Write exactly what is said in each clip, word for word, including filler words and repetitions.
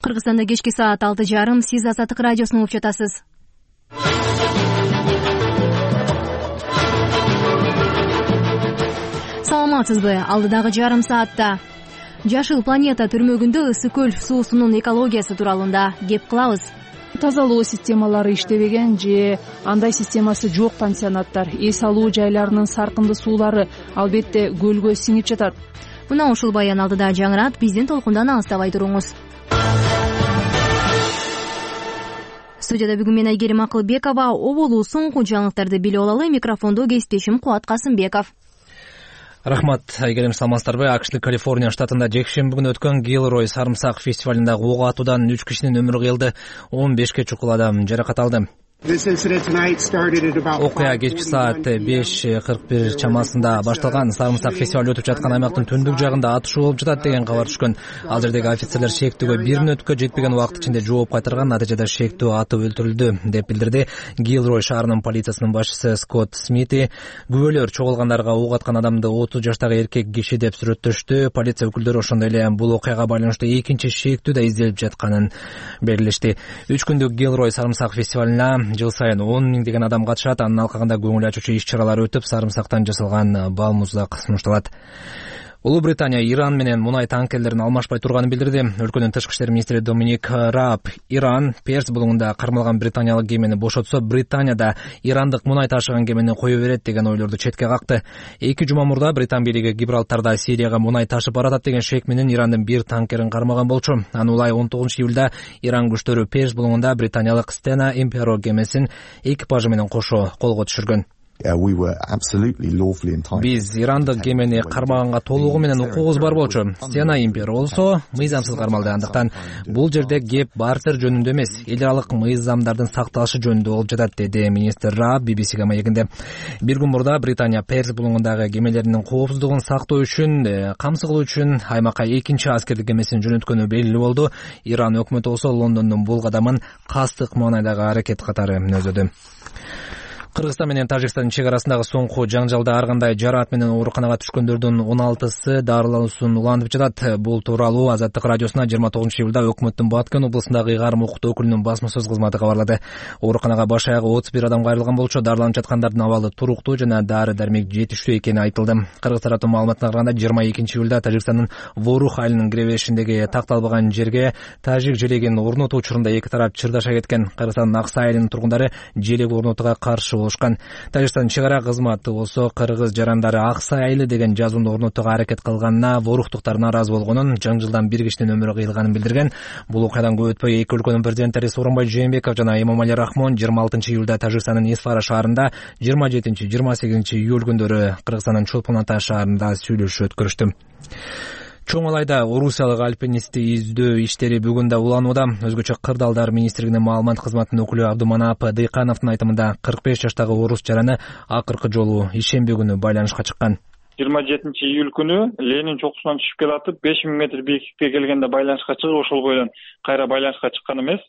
Кыргызстанда кечки саат алты жарым. Сиз Азаттык радиосун угуп жатасыз. Саламатсызбы? Алдыдагы жарым саатта Жашыл планета түрмөгүндө ысык көл суусунун экологиясы тууралуу кеп кылабыз. Тазалоо системалары иштебеген же андай системасы жок пансионаттар, эс алуу жайларынын саркынды суулары албетте көлгө сиңип жатат. Мына ушул баян алдыда жаңырат, биздин толкундан алыстабай туруңуз. Студияда бүгүн мен Айгерим Акылбекова. Оболу соңку жаңылыктарды билип алалы. Микрофондо кесиптешим Кубат Касымбеков. Рахмат, Айгерим, саламатсыздарбы? Акштын Калифорния штатында жекшемби күнү өткөн Гилрой сарымсак фестивалында ок атуудан үч кишинин өмүрү кыйылды, он бешке чукул адам жаракат алды. Окуя кечки саат беш кырк бир чамасында башталган. Сарымсак фестивалы өтүп жаткан аймактын түндүк жагында атышуу болуп жатат деген кабар түшкөн. Ал жердеги офицерлер шектүүгө бир мүнөткө жетпеген убакыт ичинде жооп кайтарган. Натыйжада шектүү атып өлтүрүлдү деп билдирди Гилрой шаарынын полициясынын башчысы Скотт Смити. Күбөлөр чогулгандарга ок аткан адамды отуз жаштагы эркек киши деп сүрөттөштү. Полиция өкүлдөрү ошондой эле бул окуяга байланыштуу экинчи шектүү да изделип жатканын белгилешти. үч күндүк Гилрой сарымсак фестивалына жыл сайын он миңдеген адам катышат. Анын алкагында көңүл ачуучу иш-чаралар өтүп, сарымсактан жасалган бал муздак сунушталат. Улуу Британия Иран менен мунай танкерлерин алмашпай турганын билдирди. Өлкөнүн тышкы иштер министри Доминик Раб Иран Перс булуңунда кармалган британиялык кемени бошотсо, Британияда ирандык мунай ташыган кемени кое берет деген ойлорду четке какты. Эки жума мурда Британ бийлиги Гибралтарда Сирияга мунай ташып баратат деген шек менен Ирандын бир танкерин кармаган болчу. Аны улай он тогузунчу июлда Иран күчтөрү Перс булуңунда британиялык Stena Impero кемесин экипажы менен кошо колго түшүргөн. Биз ирандык кемени кармаганга толугу менен укугубуз бар болчу. Stena Impero болсо мыйзамсыз кармалды. Андыктан бул жерде кеп бартер жөнүндө эмес, эл аралык мыйзамдардын сакталышы жөнүндө болуп жатат, деди министр Раб би би си-ге маегинде. Бир күн мурда Британия Перс булуңундагы кемелеринин коопсуздугун сактоо үчүн, камсыз кылуу үчүн аймакка экинчи аскердик кемесин жөнөткөнү белгилүү болду. Иран өкмөтү болсо Лондондун бул кадамын кастык маанайдагы аракет катары мүнөздөдү. Кыргызстан менен Тажикстандын чек арасындагы соңку жаңжалда ар кандай жараат менен ооруканага түшкөндөрдүн он алтысы дарылануусун улантып жатат. Бул тууралуу Азаттык радиосуна жыйырма тогузунчу июлда өкмөттүн Баткен облусундагы ыйгарым укуктуу өкүлүнүн басма сөз кызматы кабарлады. Ооруканага баш аягы отуз бир адам кайрылган болчу. Дарыланып жаткандардын абалы туруктуу жана дары дармек жетиштүү экени айтылды. Кыргыз тарапынын маалыматына караганда жыйырма экинчи июлда Тажикстандын Ворух айылынын киреберишиндеги такталбаган жерге тажик желегин орнотуу учурунда эки тарап чырдаша кеткен. Кыргызстандын Аксай айылынын тургундары желек орнотууга каршы болушкан. Тажикстан чек ара кызматы болсо кыргыз жарандары Аксай айылы деген жазуунду орнотууга аракет кылганына ворухтуктар нааразы болгонун, жаңжылдан бир кишинин өмүрү кыйылганын билдирген. Бул окуядан көп өтпөй эки өлкөнүн президенттери Сооронбай Жээнбеков жана Эмомали Рахмон жыйырма алтынчы июлда Тажикстандын Исфара шаарында, жыйырма жетинчи жыйырма сегизинчи июль күндөрү Кыргызстандын Чолпон Ата шаарында сүйлөшүү өткөрүштү. Чоң Алайда орусиялык альпинистти издөө иштери бүгүн да уланууда. Өзгөчө Кырдаалдар министрлигинин маалымат кызматынын өкүлү Абдуманап Дыйкановдун айтымында кырк беш жаштагы орус жараны акыркы жолу ишемби күнү байланышка чыккан. жыйырма жетинчи июль күнү Ленин чокусунан түшүп келатып беш миң метр бийиктикке келгенде байланышка чыгып, ошол бойдон кайра байланышка чыккан эмес,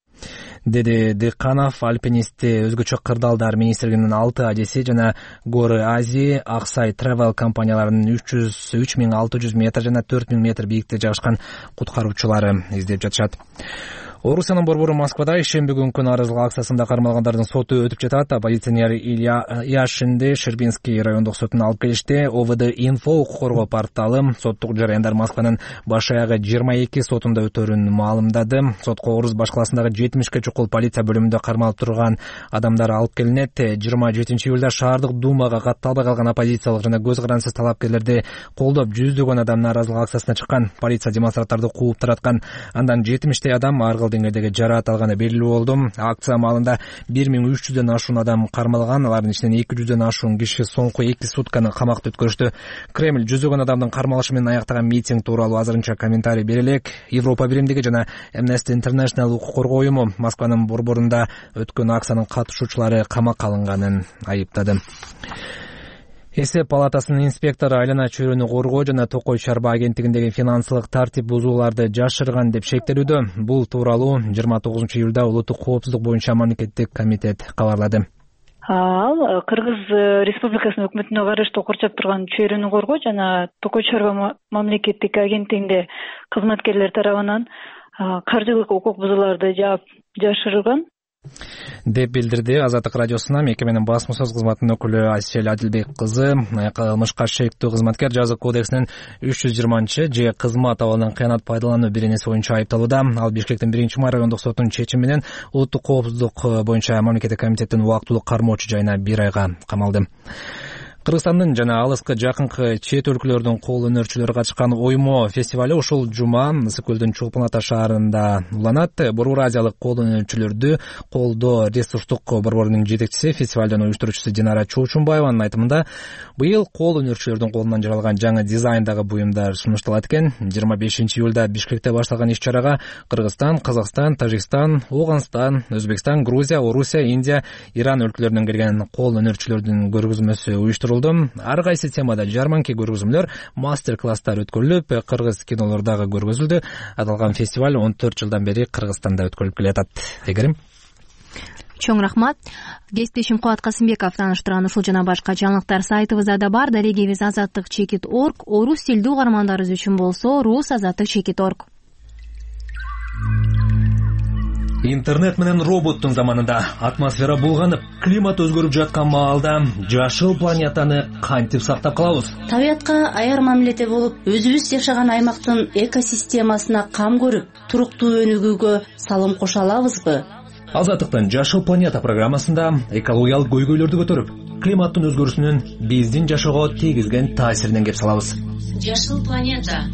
деди Дыйканов. Альпинистти өзгөчө Кырдаалдар министрлигинин алты адеси жана Горы Азии Аксай Travel компанияларынын үч миң алты жүз метр жана төрт миң метр бийиктикте жайгашкан куткаруучулары издеп жатышат. Орусиянын борбору Москвада ишемби күнкү нааразылык акциясында кармалгандардын соту өтүп жатат. Оппозиционер Илья Яшинди Шербинский райондук сотуна алып келишти. О В Д Инфо укук коргоо порталы соттук жараяндар Москванын баш аягы жыйырма эки сотунда өтөрүн маалымдады. Сотко Орус башкаласындагы жетимишке чукул полиция бөлүмүндө кармалып турган адамдар алып келинет. жыйырма жетинчи июлда шаардык думага катталбай калган оппозициялык жана көз карансыз талапкерлерди колдоп жүздөгөн адам нааразылык акциясына чыккан. Полиция демонстранттарды кууп тараткан. Андан жетимиштей адам ар кыл деңгээлдеги жараат алганы белгилүү болду. Акция маалында бир миң үч жүздөн ашуун адам кармалган. Алардын ичинен эки жүздөн ашуун киши соңку эки сутканы камакта өткөрүштү. Кремль жүздөгөн адамдын кармалышы менен аяктаган митинг тууралуу азырынча комментарий бере элек. Европа биримдиги жана Amnesty International укук коргоо уюму Москванын борборунда өткөн акциянын катышуучулары камакка алынганын айыптады. Эсеп палатасынын инспектору айлана чөйрөнү коргоо жана Токой чарба агенттигиндеги финансылык тартип бузууларды жашырган деп шектелүүдө. Бул тууралуу жыйырма тогузунчу июлда улуттук коопсуздук боюнча мамлекеттик комитет кабарлады. Ал Кыргыз Республикасынын өкмөтүнө караштуу курчап турган чөйрөнү коргоо жана Токой чарба мамлекеттик агенттигинде кызматкерлер тарабынан каржылык укук бузууларды жаап жашырган деп билдирди Азаттык радиосуна мекеменин басма сөз кызматынын өкүлү Асель Адилбек кызы. Кылмышка шектүү кызматкер жаза кодексинин үч жүз жыйырманчы же кызмат абалын кыянат пайдалануу беренеси боюнча айыпталууда. Ал Бишкектин биринчи май райондук сотунун чечими менен улуттук коопсуздук боюнча мамлекеттик комитеттин убактылуу кармоочу жайына бир айга камалды. Кыргызстандын жана алыскы жакынкы чет өлкөлөрдүн кол өнөрчүлөрү катышкан оймо фестивалю ушул жума Ысык көлдүн Чолпон Ата шаарында уланат. Борбор Азиялык кол өнөрчүлөрдү колдоо ресурстук борборунун жетекчиси, фестивалдын уюштуруучусу Динара Чоочунбаеванын айтымында, быйыл кол өнөрчүлөрдүн колунан жаралган жаңы дизайндагы буюмдар сунушталат экен. жыйырма бешинчи июлда Бишкекте башталган иш-чарага Кыргызстан, Казакстан, Тажикстан, Ооганстан, Өзбекстан, Грузия, Орусия, Индия, Иран өлкөлөрүнөн келген кол өнөрчүлөрдүн көргөзмөсү уюштурулду. Ар кайсы темада жарманки көргөзмөлөр, мастер-класстар өткөрүлүп, кыргыз кинолору дагы көргөзүлдү. Аталган фестиваль он төрт жылдан бери Кыргызстанда өткөрүлүп келатат. Эгерим чоң рахмат. Кесиптешим Кубат Касымбеков тааныштырган ушул жана башка жаңылыктар сайтыбызда да бар. Дарегибиз азаттык чекит точка орг, орус тилдүү угармандарыбыз үчүн болсо рус азаттык чекит точка орг. Интернет менен роботтун заманында атмосфера булганып, климат өзгөрүп жаткан маалда жашыл планетаны кантип сактап калабыз? Табиятка аяр мамиледе болуп, өзүбүз жашаган аймактын экосистемасына кам көрүп, туруктуу өнүгүүгө салым кошо алабызбы? Азаттыктын Жашыл планета программасында экологиялык көйгөйлөрдү көтөрүп, климаттын өзгөрүүсүнүн биздин жашоого тийгизген таасиринен кеп салабыз. Жашыл планета.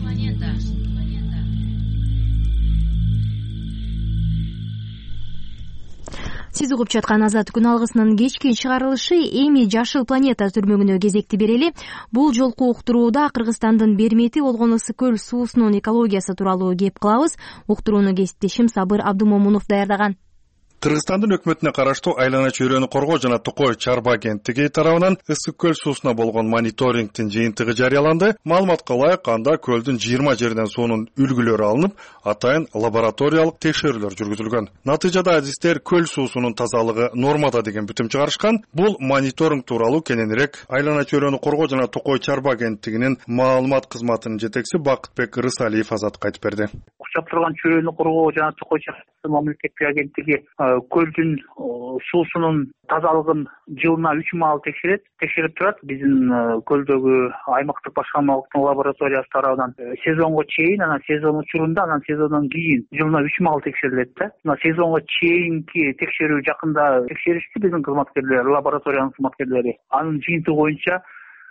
Сиз угуп жаткан Азаттык күн алгысынын кечки чыгарылышы эми Жашыл планета түрмөгүнө кезекти берели. Бул жолку уктурууда Кыргызстандын бермети болгон Ысык көл суусунун экологиясы тууралуу кеп кылабыз. Уктурууну кесиптешим Сабыр Абдумомунов даярдаган. Кыргызстандын өкмөтүнө караштуу айлана чөйрөнү коргоо жана Токой чарба агенттиги тарабынан Ысык көл суусуна болгон мониторингдин жыйынтыгы жарыяланды. Маалыматка ылайык, анда көлдүн жыйырма жерден суунун үлгүлөрү алынып, атайын лабораториялык текшерүүлөр жүргүзүлгөн. Натыйжада адистер көл суусунун тазалыгы нормада деген бүтүм чыгарышкан. Бул мониторинг тууралуу кененирээк айлана чөйрөнү коргоо жана Токой чарба агенттигинин маалымат кызматынын жетекчиси Бакытбек Рысалиев Азаттыкка айтып берди. Курчап турган чөйрөнү коргоо жана Токой чарба мамлекеттик агенттиги көлдүн суусунун тазалыгын жылына үч маал текшерет, текшерип турат. Биздин көлдөгү аймактык башкармалыктын лабораториясы тарабынан сезонго чейин, анан сезон учурунда, анан сезондон кийин жылына үч маал текшерилет да. Мына сезонго чейинки текшерүү жакында текшеришти биздин кызматкерлер, лабораториянын кызматкерлери. Анын жыйынтыгы боюнча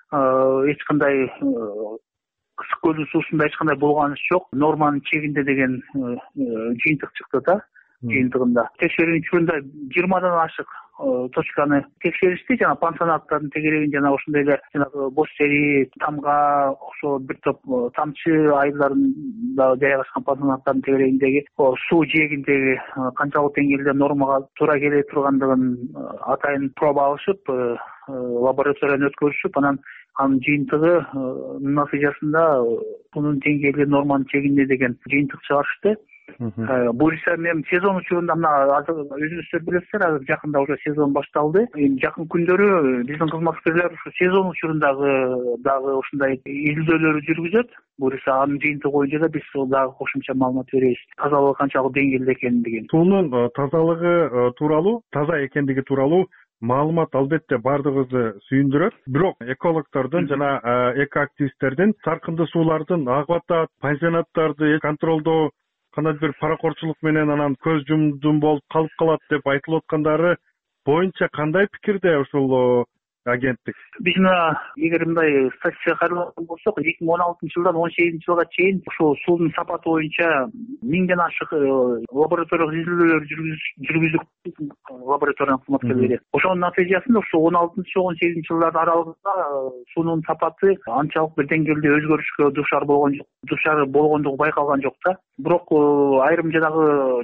эч кандай Ысык көлдүн суусунда эч кандай булганыш жок, норманын чегинде деген жыйынтык чыкты да. Жыйынтыгында текшерүүнүн учурунда жыйырмадан ашык точканы текшеришти, жана пансионаттардын тегерегин, жана ошондой эле жанагы бош сери, тамга, ошо бир топ тамчы айылдарында жайгашкан пансионаттардын тегерегиндеги суу жээгиндеги канчалык деңгээлде нормага туура келе тургандыгын атайын проба алышып, лабораторияны өткөрүшүп, анан анын жыйынтыгы натыйжасында сунун деңгээли норманын чегинде деген жыйынтык чыгарышты. Бул ише мен сезон учурунда мына өзүңүздөр билесиздер, азыр жакында уже сезон башталды. Эми жакын күндөрү биздин кызматкерлер ушу сезон учурундагы дагы ушундай изилдөөлөрдү жүргүзөт. Бул ише анын жыйынтыгы боюнча да биз дагы кошумча маалымат беребиз. Тазалыгы канчалык деңгээлде экендигин. Суунун тазалыгы тууралуу, таза экендиги тууралуу маалымат албетте бардыгыбызды сүйүндүрөт. Бирок экологтордун жана экоактивисттердин саркынды суулардын агыбатат, пансионаттарды контролдоо, кандайдыр бир паракорчулук менен анан көз жумдум болуп калып калат деп айтылып аткандары боюнча кандай пикирде ушул агенттик? Биз мына эгер мындай статистикага караган болсок, эки миң он алтынчы жылдан он сегизинчи жылга чейин ушул суунун сапаты боюнча миңден ашык лабораториялык изилдөөлөр жүргүздүк лабораториянын кызматкерлери. Ошонун натыйжасында ушу он алтынчы он сегизинчи жылдардын аралыгында суунун сапаты анчалык бир деңгээлде өзгөрүшкө дуушар болгон жок, дуушар болгондугу байкалган жок да. Бирок айрым жанагы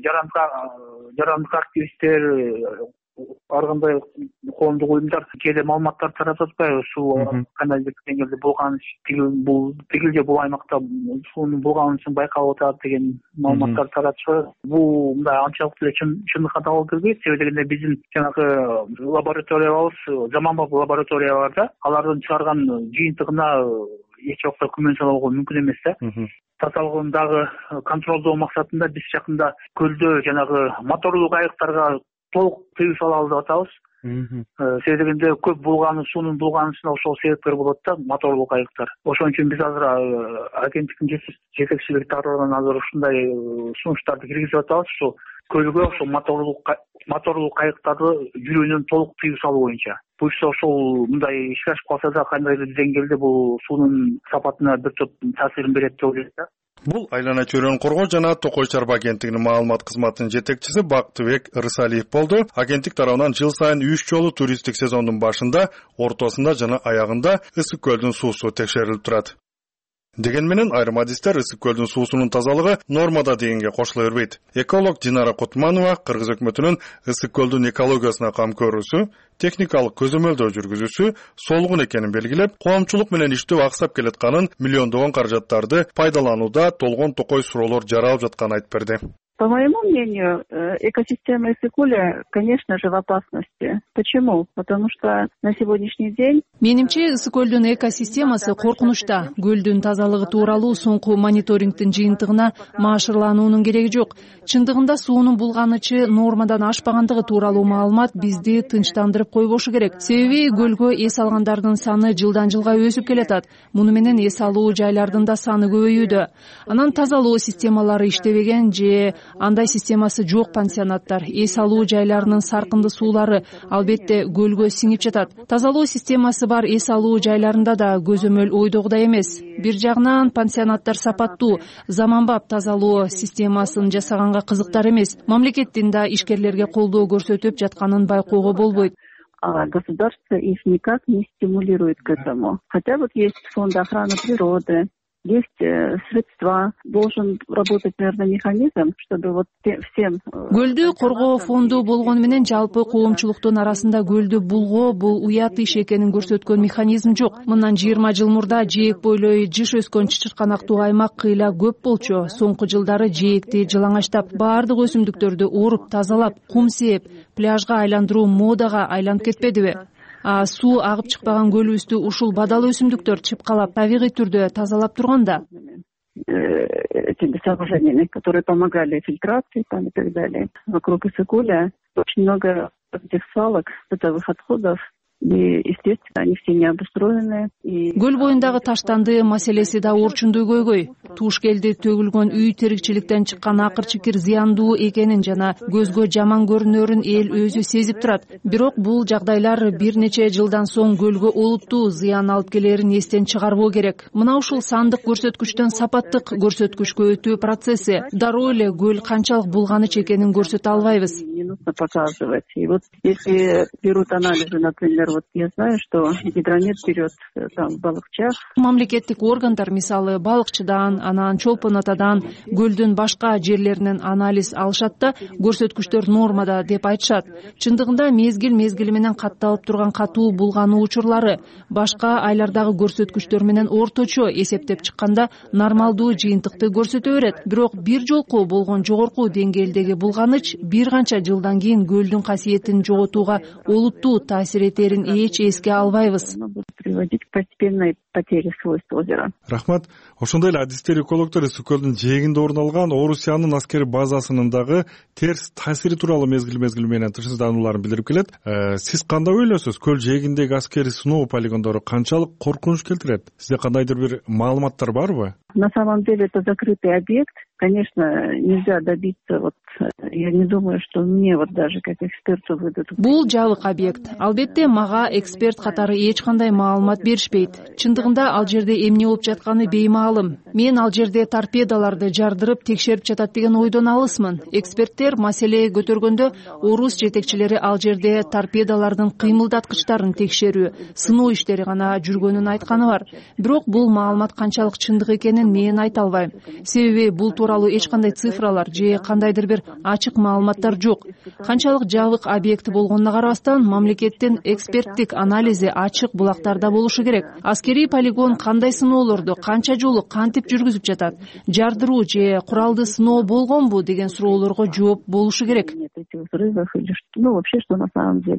жарандык активисттер, ар кандай коомдук уюмдар кээде маалыматтар таратып атпайбы, суу кандайдыр бир деңгээлде булганыш, бул тигил же бул аймакта суунун булганышы байкалып атат деген маалыматтар таратышат. Бул мындай анчалык деле чындыкка dabыл келбейт. Себеби дегенде биздин жанагы лабораториябыз, заманбап лабораторияларда алардын чыгарган жыйынтыгына эч убакта күмөн салууга мүмкүн эмес да. Тазалыгын дагы контролдоо максатында биз жакында көлдө жанагы моторлуу кайыктарга толук тыюу салалы деп атабыз. Себеби дегенде көп булганы, суунун булганысына ошол себепкер болот да, моторлуу кайыктар. Ошон үчүн биз азыр агенттиктин жетекчилиги тарабынан азыр ушундай сунуштарды киргизип атабыз. Ошо көлгө ошол моторлуу моторлуу кайыктарды жүрүүнүн толук тыюу салуу боюнча. Буюрса ошол мындай ишке ашып калса да кандайдыр деңгээлде бул суунун сапатына бир топ таасирин берет деп ойлойм да. Бул айлана чөйрөнү коргоо жана Токой Чарба агенттигинин маалымат кызматынын жетекчиси Бактыбек Рысалиев болду. Агенттик тарабынан жыл сайын үч жолу туристтик сезондун башында, ортосунда жана аягында Ысык көлдүн суусу текшерилип турат. Деген менен айрым адистер Ысык көлдүн суусунун тазалыгы нормада дегенге кошула бербейт. Эколог Динара Кутманова Кыргыз өкмөтүнүн Ысык көлдүн экологиясына кам көрүүсү, техникалык көзөмөлдөө жүргүзүүсү солугун экенин белгилеп, коомчулук менен иштөө аксап келатканын, миллиондогон каражаттарды пайдаланууда толгон токой суроолор жаралып жатканын айтып берди. По моему мнению, экосистема Ысык-Куля, конечно же, в опасности. Почему? Потому что на сегодняшний день... Менимче, Ысык-Көлдүн экосистемасы коркунучта. Көлдүн тазалыгы тууралуу соңку мониторингдин жыйынтыгына маашырлануунун кереги жок. Чындыгында суунун булганычы нормадан ашпагандыгы тууралуу маалымат бизди тынчтандырып койбошу керек. Себеби көлгө эс алгандардын саны жылдан жылга өсүп келатат. Муну менен эс алуу жайлардын да саны көбөйүүдө. Анан тазалоо системалары иштебеген же андай системасы жок пансионаттар, эс алуу жайларынын саркынды суулары албетте көлгө сиңип жатат. Тазалоо системасы бар эс алуу жайларында да көзөмөл ойдогудай эмес. Бир жагынан пансионаттар сапаттуу, заманбап тазалоо системасын жасаганга кызыктар эмес. Мамлекеттин да ишкерлерге колдоо көрсөтүп жатканын байкоого болбойт. А государство их никак не стимулирует к этому. Хотя вот есть фонд охраны природы, есть средства, должен работать, наверное, механизм, чтобы вот всем... Көлдү коргоо фонду болгону менен жалпы коомчулуктун арасында көлдү булгоо бул уят иш экенин көрсөткөн механизм жок. Мындан жыйырма жыл мурда жээк бойлой жыш өскөн чычырканактуу аймак кыйла көп болчу. Соңку жылдары жээкти жылаңачтап, баардык өсүмдүктөрдү оруп, тазалап, кум сээп, пляжга айландыруу модага айланып кетпедиби? А суу агып чыкпаган көлүбүздү ушул бадал өсүмдүктөр чыпкалап, табигый түрдө тазалап турганда. Этими сооружениями, которые помогали фильтрации там и так далее. Вокруг Ысык-Куля очень много этих свалок, бытовых отходов. И, естественно, они все не обустроены. Көл боюндагы таштанды маселеси да орчундуу көйгөй. Туш келди төгүлгөн үй терикчиликтен чыккан акыр чикир зыяндуу экенин жана көзгө жаман көрүнөрүн эл өзү сезип турат. Бирок бул жагдайлар бир нече жылдан соң көлгө олуттуу зыян алып келерин эстен чыгарбоо керек. Мына ушул сандык көрсөткүчтөн сапаттык көрсөткүчкө өтүү процесси дароо эле көл канчалык булганыч экенин көрсөтө албайбыз. Не нужно показывать. И вот если берут анализы, например, вот я знаю, что гидромет берет там в балыкчах. Мамлекеттик органдар мисалы балыкчыдан, анан чолпон атадан, көлдүн башка жерлеринен анализ алышат да, көрсөткүчтөр нормада деп айтышат. Чындыгында мезгил мезгили менен катталып турган катуу булгануу учурлары башка айлардагы көрсөткүчтөр менен орточо эсептеп чыкканда нормалдуу жыйынтыкты көрсөтө берет. Бирок бир жолку болгон жогорку деңгээлдеги булганыч бир канча жылдан кийин көлдүн касиетин жоготууга олуттуу таасир этерин эч эске албайбыз. Приводить к постепенной потере свойств озера. Рахмат. Ошондой эле адистер экологдор Ысык-Көлдүн жээгинде орун алган Орусиянын аскери базасынын дагы терс таасири тууралуу мезгил мезгили менен тынчсызданууларын билдирип келет. Сиз кандай ойлойсуз? Көл жээгиндеги аскери сыноо полигондору канчалык коркунуч келтирет? Сизде кандайдыр бир маалыматтар барбы? На самом деле это закрытый объект. Конечно, нельзя добиться, вот, я не думаю, что мне вот даже как эксперту выдадут. Бул жабык объект. Албетте мага эксперт катары эч кандай маалымат беришпейт. Чындыгында ал жерде эмне болуп жатканы беймаалым. Мен ал жерде торпедаларды жардырып текшерип жатат деген ойдон алысмын. Эксперттер маселе көтөргөндө орус жетекчилери ал жерде торпедалардын кыймылдаткычтарын текшерүү, сыноо иштери гана жүргөнүн айтканы бар. Бирок бул маалымат канчалык чындык экенин мен айта албайм. Себеби бул тууралуу эч кандай цифралар же кандайдыр бир ачык маалыматтар жок. Канчалык жабык объект болгонуна карабастан, мамлекеттин эксперттик анализи ачык булактарда болушу керек. Аскерий полигон кандай сыноолорду канча жолу кантип жүргүзүп жатат? Жардыруу же куралды сыноо болгонбу деген суроолорго жооп болушу керек. Ну, вообще, что на самом деле.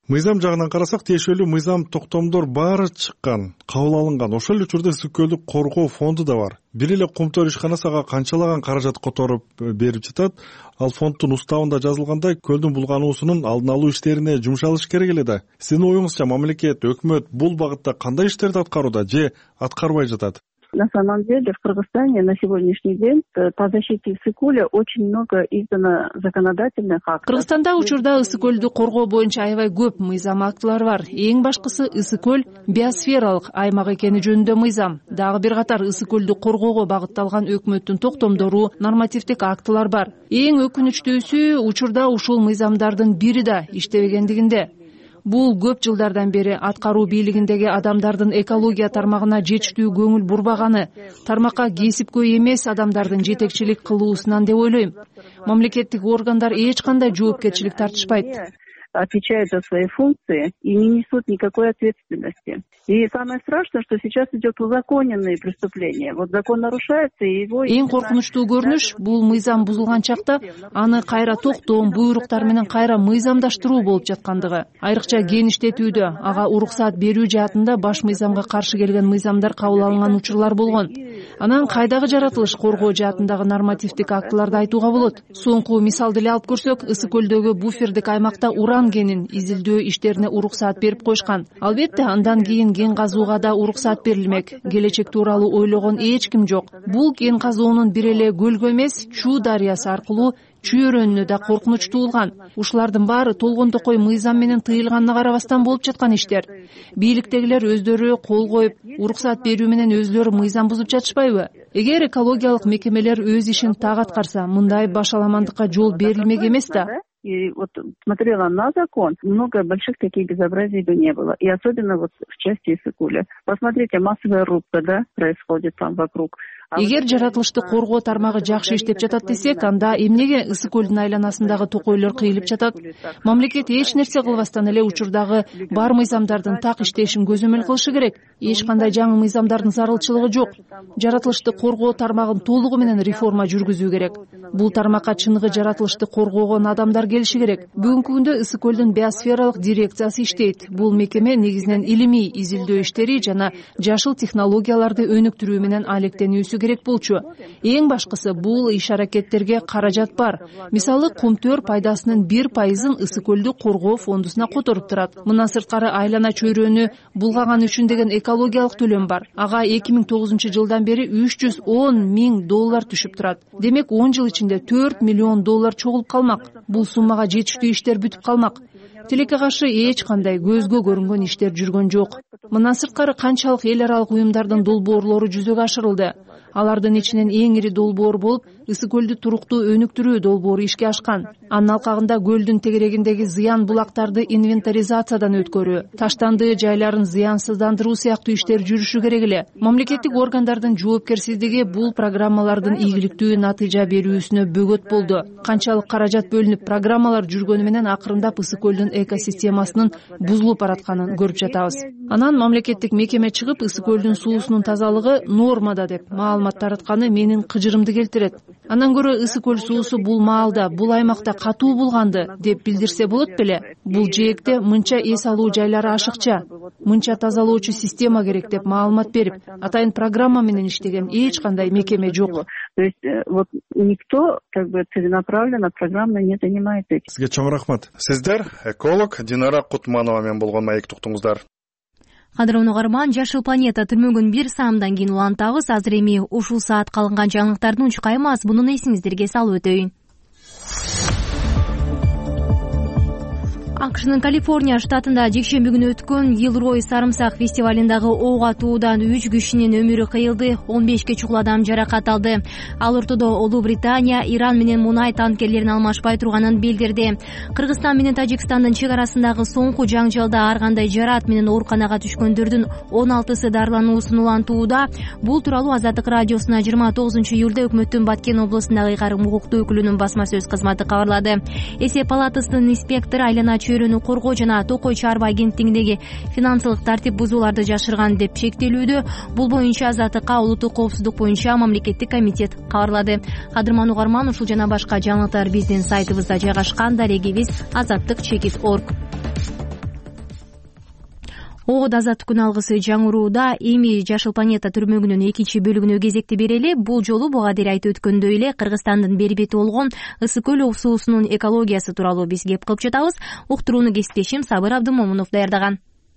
Мыйзам жагынан карасак, тиешелүү мыйзам токтомдор баары чыккан, кабыл алынган. Ошол эле учурда ысык көлдү коргоо фонду да бар. Бир эле Кумтөр ишканасы ага канчалаган каражат которуп берип жатат. Ал фонддун уставында жазылгандай, көлдүн булгануусунун алдын алуу иштерине жумшалыш керек эле да. Сиздин оюңузча, мамлекет, өкмөт бул багытта кандай иштерди аткарууда же аткарбай жатат? На самом деле в Кыргызстане на сегодняшний день по защите ысык-көлү очень много издано законодательных актов. Кыргызстанда учурда ысык-көлдү коргоо боюнча аябай көп мыйзам актылары бар. Эң башкысы ысык-көл биосфералык аймак экени жөнүндө мыйзам. Дагы бир катар ысык-көлдү коргоого багытталган өкмөттүн токтомдору, нормативдик актылар бар. Эң өкүнүчтүүсү учурда ушул мыйзамдардын бири да иштебегендигинде. Бул көп жылдардан бери аткаруу бийлигиндеги адамдардын экология тармагына жетиштүү көңүл бурбаганы, тармакка кесипкөй эмес адамдардын жетекчилик кылуусунан деп ойлойм. Мамлекеттик органдар эч кандай жоопкерчилик тартышпайт. Отвечают за свои функции и не несут никакой ответственности. И самое страшное, что сейчас идет узаконенные преступления. Вот закон нарушается, и его... Эң коркунучтуу көрүнүш бул мыйзам бузулган чакта аны кайра токтом, буйруктар менен кайра мыйзамдаштыруу болуп жаткандыгы. Айрыкча кеңиштетүүдө, ага уруксаат берүү жаатында баш мыйзамга каршы келген мыйзамдар кабыл алынган учурлар болгон. Анан кайдагы жаратылыш коргоо жаатындагы нормативдик актыларды айтууга болот. Соңку мисалды эле алып көрсөк, Ысык-көлдөгү буфердик аймакта уран кенин изилдөө иштерине уруксаат берип койшкан. Албетте андан кийин кен казууга да уруксаат берилмек. Келечек тууралуу ойлогон эч ким жок. Бул кен казуунун бир эле көлгө эмес, Чүү дарыясы аркылуу чүйөрөнүнө да коркунуч туулган. Ушулардын баары толгондокой мыйзам менен тыйылганына карабастан болуп жаткан иштер. Бийликтегилер өздөрү кол коюп, уруксаат берүү менен өздөрү мыйзам бузуп жатышпайбы? Эгер экологиялык мекемелер өз ишин так аткарса, мындай башаламандыкка жол берилмек эмес да. И вот смотрела на закон, много больших таких безобразий бы не было. И особенно вот в части Ысык-көлү. Посмотрите, массовая рубка, да, происходит там вокруг. Эгер жаратылышты коргоо тармагы жакшы иштеп жатат десек, анда эмнеге Ысык-көлдүн айланасындагы токойлор кыйылып жатат? Мамлекет эч нерсе кылбастан эле учурдагы бар мыйзамдардын так иштешин көзөмөл кылышы керек. Эч кандай жаңы мыйзамдардын зарылчылыгы жок. Жаратылышты коргоо тармагын толугу менен реформа жүргүзүү керек. Бул тармакка чыныгы жаратылышты коргоогон адамдар келиши керек. Бүгүнкү күндө Ысык-көлдүн биосфералык дирекциясы иштейт. Бул мекеме негизинен илимий изилдөө иштери жана жашыл технологияларды өнүктүрүү менен алектенүүсү керек болчу. Эң башкысы бул иш-аракеттерге каражат бар. Мисалы, Кумтөр пайдасынын бир пайызын Ысык-көлдү коргоо фондусуна которуп турат. Мындан сырткары айлана чөйрөнү булгаган үчүн деген экологиялык төлөм бар. Ага эки миң тогузунчу жылдан бери үч жүз он миң доллар түшүп турат. Демек он жыл ичинде төрт миллион доллар чогулуп калмак. Бул суммага жетиштүү иштер бүтүп калмак. Тилекке каршы эч кандай көзгө көрүнгөн иштер жүргөн жок. Мындан сырткары канчалык эл аралык уюмдардын долбоорлору жүзөгө ашырылды. Алардын ичинен эң ири долбоор болуп Ысык-көлдү туруктуу өнүктүрүү долбоору ишке ашкан. Анын алкагында көлдүн тегерегиндеги зыян булактарды инвентаризациядан өткөрүү, таштанды жайларын зыянсыздандыруу сыяктуу иштер жүрүшү керек эле. Мамлекеттик органдардын жоопкерсиздиги бул программалардын ийгиликтүү натыйжа берүүсүнө бөгөт болду. Канчалык каражат бөлүнүп, программалар жүргөнү менен акырындап Ысык-көлдүн экосистемасынын бузулуп баратканын көрүп жатабыз. Анан мамлекеттик мекеме чыгып, Ысык-көлдүн суусунун тазалыгы нормада деп маалымат таратканы менин кыжырымды келтирет. Андан көрө Ысык-көл суусу бул маалда, бул аймакта катуу булганды деп билдирсе болот беле? Бул жээкте мынча эс алуу жайлары ашыкча, мынча тазалоочу система керек деп маалымат берип, атайын программа менен иштеген эч кандай мекеме жок. То есть вот никто как бы целенаправленно программно не занимается этим. Сизге чоң рахмат. Сиздер эколог Динара Кутманова менен болгон маек туктуңуздар. Кадырлуу угарман, Жашыл планета түрмөгүн бир саамдан кийин улантабыз. Азыр эми ушул саат калынган жаңылыктардын учка эмас, мунун эсиңиздерге салып өтөйүн. акшнын Калифорния штатында жекшемби күнү өткөн Гилрой сарымсак фестивалындагы ок атуудан үч кишинин өмүрү кыйылды, он бешке чукул адам жаракат алды. Ал ортодо Улуу Британия Иран менен мунай танкерлерин алмашпай турганын билдирди. Кыргызстан менен Тажикстандын чек арасындагы соңку жаңжалда ар кандай жараат менен ооруканага түшкөндөрдүн он алтысы дарылануусун улантууда. Бул тууралуу Азаттык радиосуна жыйырма тогузунчу июлда өкмөттүн Баткен облусундагы ыйгарым укуктуу өкүлүнүн басма сөз кызматы кабарлады. Эсеп палатасынын инспектору айлана чөйрөнү коргоо жана Токой чарба агенттигиндеги финансылык тартип бузууларды жашырган деп шектелүүдө. Бул боюнча Азаттыкка улуттук коопсуздук боюнча мамлекеттик комитет кабарлады. Кадырман угарман, ушул жана башка жаңылыктар биздин сайтыбызда жайгашкан. Дарегибиз азаттык чекит точка орг. Оод азат күн алгысы жаңырууда эми Жашыл планета түрмөгүнүн экинчи бөлүгүнө кезекти берели. Бул жолу буга дейин айтып өткөндөй эле Кыргызстандын бери бети болгон Ысык көл суусунун экологиясы тууралуу биз кеп кылып жатабыз. Уктурууну кесиптешим Сабыр Абдымомунов даярдаган.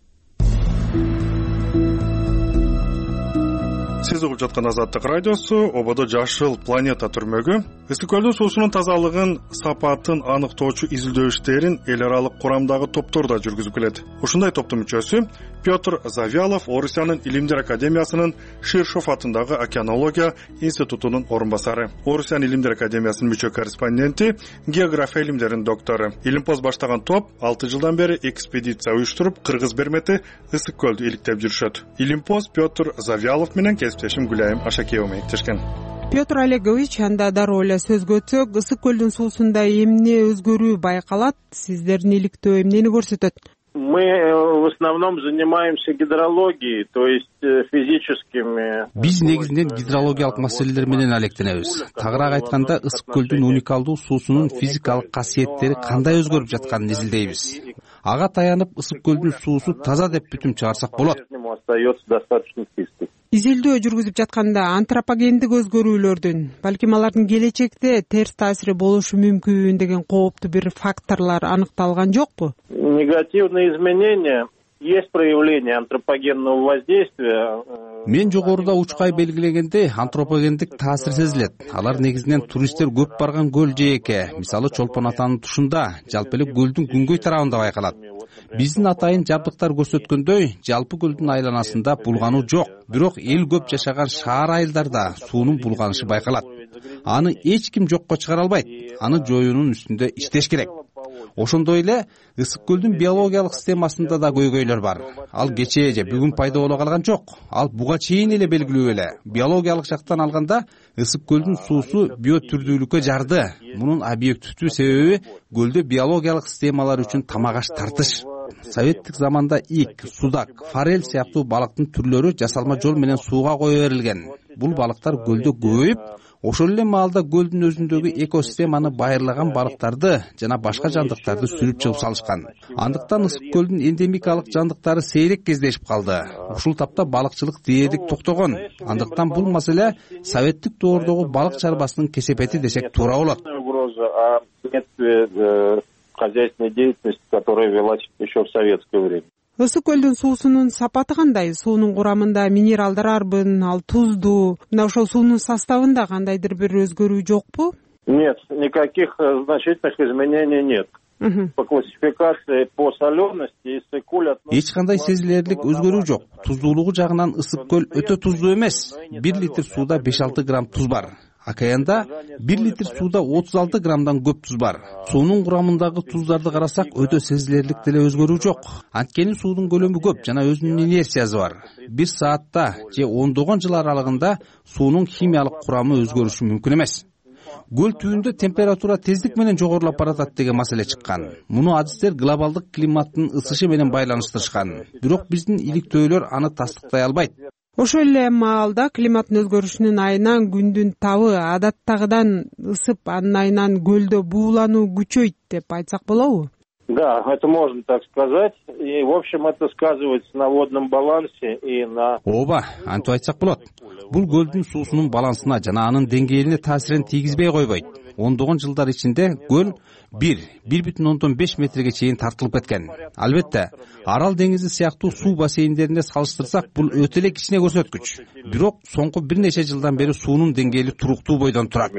Сиз угуп жаткан Азаттык радиосу ободо Жашыл планета түрмөгү Ысык көлдүн суусунун тазалыгын, сапатын аныктоочу изилдөө иштерин эл аралык курамдагы топторда жүргүзүп келет. Ушундай топтун мүчөсү Петр Завьялов Орусиянын Илимдер академиясынын Ширшов атындагы океанология институтунун орун басары. Орусиян Илимдер академиясынын мүчө корреспонденти, география илимдеринин доктору. Илимпоз баштаган топ алты жылдан бери экспедиция уюштуруп, Кыргыз бермети Ысык көлдү иликтеп жүрүшөт. Илимпоз Петр Завьялов менен кесиптешим Гүлайым Ашакеева мектешкен. Петр Олегович, анда дароо эле сөзгө өтсөк, Ысык көлдүн суусунда эмне өзгөрүү байкалат? Сиздердин иликтөө эмнени көрсөтөт? Мы в основном занимаемся гидрологией, то есть физическими. Биз негизинен гидрологиялык маселелер менен алектенебиз. Тагыраак айтканда, Ысык көлдүн уникалдуу суусунун физикалык касиеттери кандай өзгөрүп жатканын изилдейбиз. Ага таянып, Ысык көлдүн суусу таза деп бүтүм чыгарсак болот. Остается достаточно чистый. Изилдөө жүргүзүп жатканда антропогендик өзгөрүүлөрдүн, балким алардын келечекте терс таасири болушу мүмкүн деген кооптуу бир факторлор аныкталган жокпу? Негативные изменения, есть проявление антропогенного воздействия. Мен жогоруда учкай белгилегенде антропогендик таасир сезилет. Алар негизинен туристтер көп барган көл жээкке, мисалы Чолпон атанын тушунда, жалпы эле көлдүн күнгөй тарабында байкалат. Биздин атайын жабдыктар көрсөткөндөй, жалпы көлдүн айланасында булгануу жок. Бирок эл көп жашаган шаар айылдарда суунун булганышы байкалат. Аны эч ким жокко чыгара албайт. Аны жоюунун үстүндө иштеш керек. Ошондой эле Ысык көлдүн биологиялык системасында да көйгөйлөр бар. Ал кечээ же бүгүн пайда боло калган жок. Ал буга чейин эле белгилүү эле. Биологиялык жактан алганда Ысык көлдүн суусу биотүрдүүлүккө жарды. Мунун объективдүү себеби көлдө биологиялык системалар үчүн тамак-аш тартыш. Советтик заманда ик, судак, форель сыяктуу балыктын түрлөрү жасалма жол менен сууга кое берилген. Бул балыктар көлдө көбөйүп, ошол эле маалда көлдүн өзүндөгү экосистеманы байырлаган балыктарды жана башка жандыктарды сүрүп чыгып салышкан. Андыктан Ысык көлдүн эндемикалык жандыктары сейрек кездешип калды. Ушул тапта балыкчылык дээрлик токтогон. Андыктан бул маселе советтик доордогу балык чарбасынын кесепети десек туура болот. Хозяйственной деятельности, которая велась еще в советское время. Ысык көлдүн суусунун сапаты кандай? Суунун курамында минералдар арбын, ал туздуу. Мына ошол суунун составында кандайдыр бир өзгөрүү жокпу? Нет, никаких значительных изменений нет. По классификации по солености Ысык көл относится. Эч кандай сезилерлик өзгөрүү жок. Туздуулугу жагынан Ысык көл өтө туздуу эмес. бир литр сууда беш алты грамм туз бар. Океанда бир литр сууда отуз алты граммдан көп туз бар. Суунун курамындагы туздарды карасак, өтө сезилерлик деле өзгөрүү жок. Анткени суунун көлөмү көп жана өзүнүн инерциясы бар. Бир саатта же ондогон жыл аралыгында суунун химиялык курамы өзгөрүшү мүмкүн эмес. Көл түбүндө температура тездик менен жогорулап баратат деген маселе чыккан. Муну адистер глобалдык климаттын ысышы менен байланыштырышкан. Бирок биздин иликтөөлөр аны тастыктай албайт. Ошол эле маалда климаттын өзгөрүшүнүн айынан күндүн табы адаттагыдан ысып, анын айынан көлдө буулануу күчөйт деп айтсак болобу? Да, это можно так сказать. И, в общем, это сказывается на водном балансе и на... Ооба, антип айтсак болот. Бул көлдүн суусунун балансына жана анын деңгээлине таасирин тийгизбей койбойт. Ондогон жылдар ичинде көл бир, бир бүтүн ондон беш метрге чейин тартылып кеткен. Албетте, Арал деңизи сыяктуу суу бассейндерине салыштырсак, бул өтө эле кичине көрсөткүч. Бирок соңку бир нече жылдан бери суунун деңгээли туруктуу бойдон турат.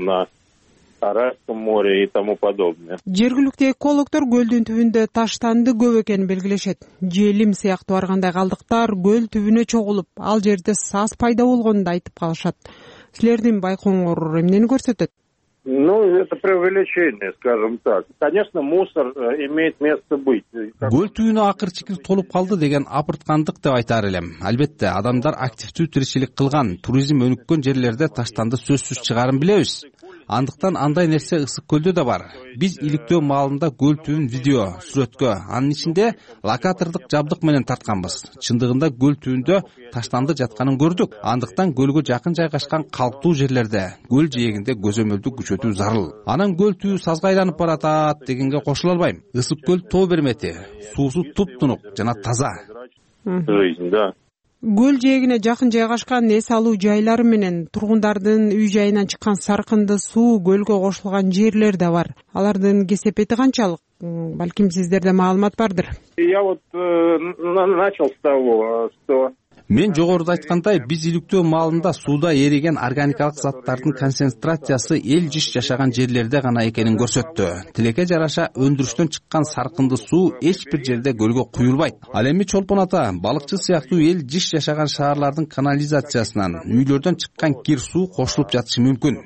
Аральском море и тому подобное. Жергиликтүү экологдор көлдүн түбүндө таштанды көп экенин белгилешет. Желим сыяктуу ар кандай калдыктар көл түбүнө чогулуп, ал жерде саз пайда болгонун да айтып калышат. Силердин байкооңор эмнени көрсөтөт? Ну, это преувеличение, скажем так. Конечно, мусор имеет место быть. Көл түбүнө акыр чикир толуп калды деген апырткандык деп айтаар элем. Албетте, адамдар активдүү тиричилик кылган, туризм өнүккөн жерлерде таштанды сөзсүз чыгарын билебиз. Андыктан андай нерсе Ысык көлдө да бар. Биз иликтөө маалында көл түбүн видео, сүрөткө, анын ичинде локатордук жабдык менен тартканбыз. Чындыгында көл түбүндө таштанды жатканын көрдүк. Андыктан көлгө жакын жайгашкан калктуу жерлерде көл жээгинде көзөмөлдү күчөтүү зарыл. Анан көл түбү сазга айланып баратат дегенге кошула албайм. Ысык көл тоо бермети, суусу туп-тунук жана таза. жизнь, да. Көл жээгине жакын жайгашкан эс алуу жайлары менен тургундардын үй жайынан чыккан саркынды суу көлгө кошулган жерлер да бар. Алардын кесепети канчалык? Балким сиздерде маалымат бардыр. Я вот начал с того, что мен жогоруда айткандай, биз иликтөө маалында сууда эриген органикалык заттардын концентрациясы эл жиш жашаган жерлерде гана экенин көрсөттү. Тилекке жараша өндүрүштөн чыккан саркынды суу эч бир жерде көлгө куюлбайт. Ал эми Чолпон ата, балыкчы сыяктуу эл жиш жашаган шаарлардын канализациясынан үйлөрдөн чыккан кир суу кошулуп жатышы мүмкүн.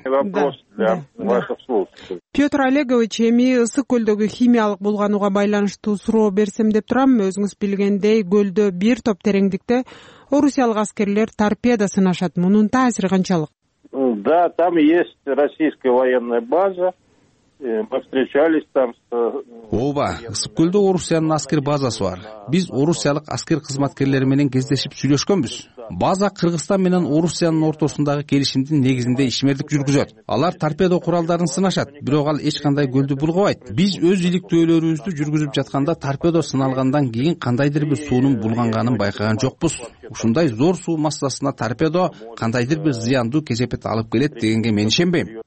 Петр Олегович, эми ысык көлдөгү химиялык булганууга байланыштуу суроо берсем деп турам. Өзүңүз билгендей, көлдө бир топ тереңдикте орусиялык аскерлер торпеда сынашат. Мунун таасири канчалык? Да, там есть российская военная база. Мы встречались там с... Ооба, ысык көлдө Орусиянын аскер базасы бар. Биз орусиялык аскер кызматкерлери менен кездешип сүйлөшкөнбүз. База Кыргызстан менен Орусиянын ортосундагы келишимдин негизинде ишмердик жүргүзөт. Алар торпедо куралдарын сынашат, бирок ал эч кандай көлдү булгабайт. Биз өз иликтөөлөрүбүздү жүргүзүп жатканда торпедо сыналгандан кийин кандайдыр бир суунун булганганын байкаган жокпуз. Ушундай зор суу массасына торпедо кандайдыр бир зыяндуу кесепет алып келет дегенге мен ишенбейм.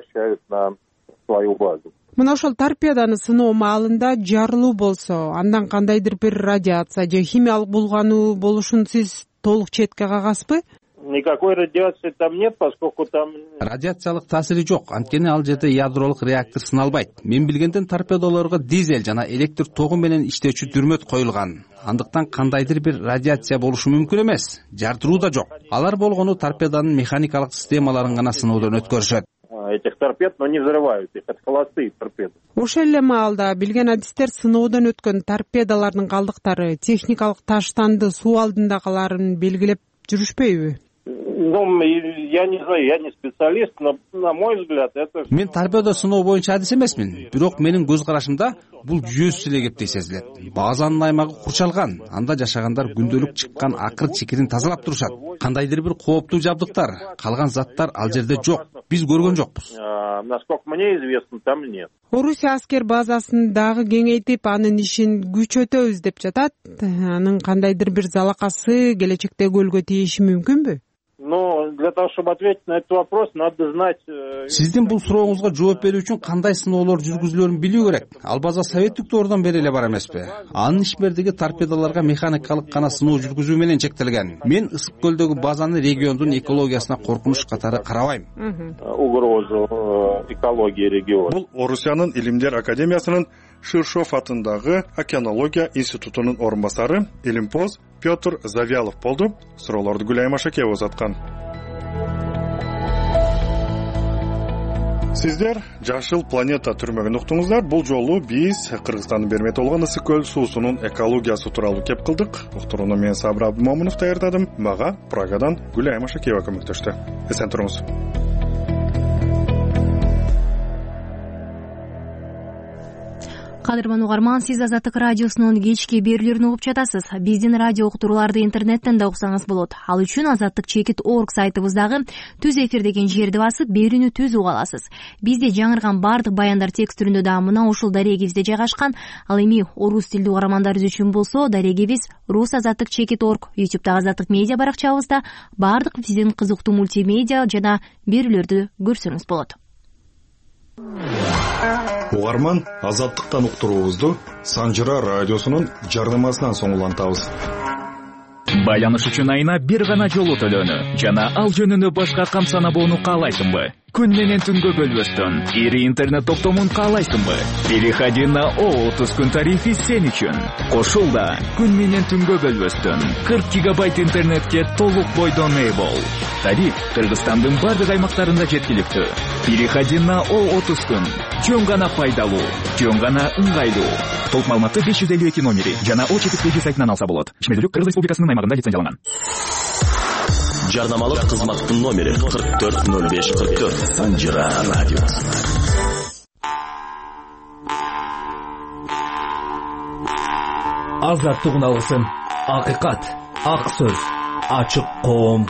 Мына ошол торпеданы сыноо маалында жарылуу болсо, андан кандайдыр бир радиация же химиялык булгануу болушун сиз толук четке кагасызбы? Никакой радиации там нет, поскольку там... Радиациялык таасири жок, анткени ал жерде ядролук реактор сыналбайт. Мен билгенден торпедолорго дизель жана электр тогу менен иштөөчү дүрмөт коюлган. Андыктан кандайдыр бир радиация болушу мүмкүн эмес. Жардыруу да жок. Алар болгону торпеданын механикалык системаларын гана сыноодон өткөрүшөт. Этих торпед, но не взрывают их, это холостые торпеды. Ошол эле маалда билген адистер сыноодон өткөн торпедалардын калдыктары техникалык таштанды суу алдындагыларын белгилеп жүрүшпөйбү? Ну, я не знаю, я не специалист, но на мой взгляд это... Мен торпедо сыноо боюнча адис эмесмин, бирок менин көз карашымда бул жүйөсүз эле кептей сезилет. Базанын аймагы курчалган, анда жашагандар күндөлүк чыккан акыр чикирин тазалап турушат. Кандайдыр бир кооптуу жабдыктар, калган заттар ал жерде жок. Биз көргөн жокпуз. Насколько мне известно, там нет. Орусия аскер базасын дагы кеңейтип, анын ишин күчөтөбүз деп жатат. Анын кандайдыр бир залакасы келечекте көлгө тийиши мүмкүнбү? Но для того, чтобы ответить на этот вопрос, надо знать... Сиздин бул сурооңузга жооп берүү үчүн кандай сыноолор жүргүзүлөрүн билүү керек. Ал база советтик доордон бери эле бар эмеспи? Анын ишмердиги торпедаларга механикалык гана сыноо жүргүзүү менен чектелген. Мен ысык көлдөгү базаны региондун экологиясына коркунуч катары карабайм. Угрозу экологии региона. Бул Орусиянын Илимдер академиясынын Ширшов атындагы океанология институтунун орун басары Илимпоз Петр Завьялов болду. Суроолорду Гүлайым Ашакеева узаткан. Сиздер Жашыл планета түрмөгүн уктуңуздар. Бул жолу биз Кыргызстандын бермети болгон ысык көл суусунун экологиясы тууралуу кеп кылдык. Уктурууну мен Сабыр Абдымомунов даярдадым. Мага Прагадан Гүлайым Ашакеева көмөктөштү. Эсен туруңуз. Кадырман угарман, сиз Азаттык радиосунун кечки берүүлөрүн угуп жатасыз. Биздин радио уктурууларды интернеттен да уксаңыз болот. Ал үчүн азаттык чекит точка орг сайтыбыздагы түз эфир деген жерди басып, берүүнү түз уга аласыз. Бизде жаңырган бардык баяндар текст түрүндө да мына ушул дарегибизде жайгашкан. Ал эми орус тилдүү угармандарыбыз үчүн болсо, дарегибиз рус азаттык чекит точка орг, ютубтагы азаттык медиа баракчабызда бардык биздин кызыктуу мультимедиа жана берүүлөрдү көрсөңүз болот. Угарман, азаттыктан уктуруубузду Санжыра радиосунун жардамасынан соң улантабыз. Байланыш үчүн айына бир гана жолу төлөнү жана ал жөнүндө башка кам санабоону каалайсыңбы? Күн менен түнгө бөлбөстөн ири интернет топтомун каалайсыңбы? Переходи на О отуз күн тарифи сен үчүн. Кошул да күн менен түнгө бөлбөстөн кырк гигабайт интернетке толук бойдон ээ бол. Тариф Кыргызстандын бардык аймактарында жеткиликтүү. Переходи на О отуз күн. Жөн гана пайдалуу, жөн гана ыңгайлуу. Толук маалыматты беш жүз элүү эки номери жана О чети кз сайтынан алса болот. Ишмердүүлүк Кыргыз Республикасынын аймагында лицензияланган. Жарнамалык кызматтын номери кырк төрт ноль беш кырк төрт. Санжыра радиосы. Азаттык үналгысын, акыйкат, ак сөз, ачык коом.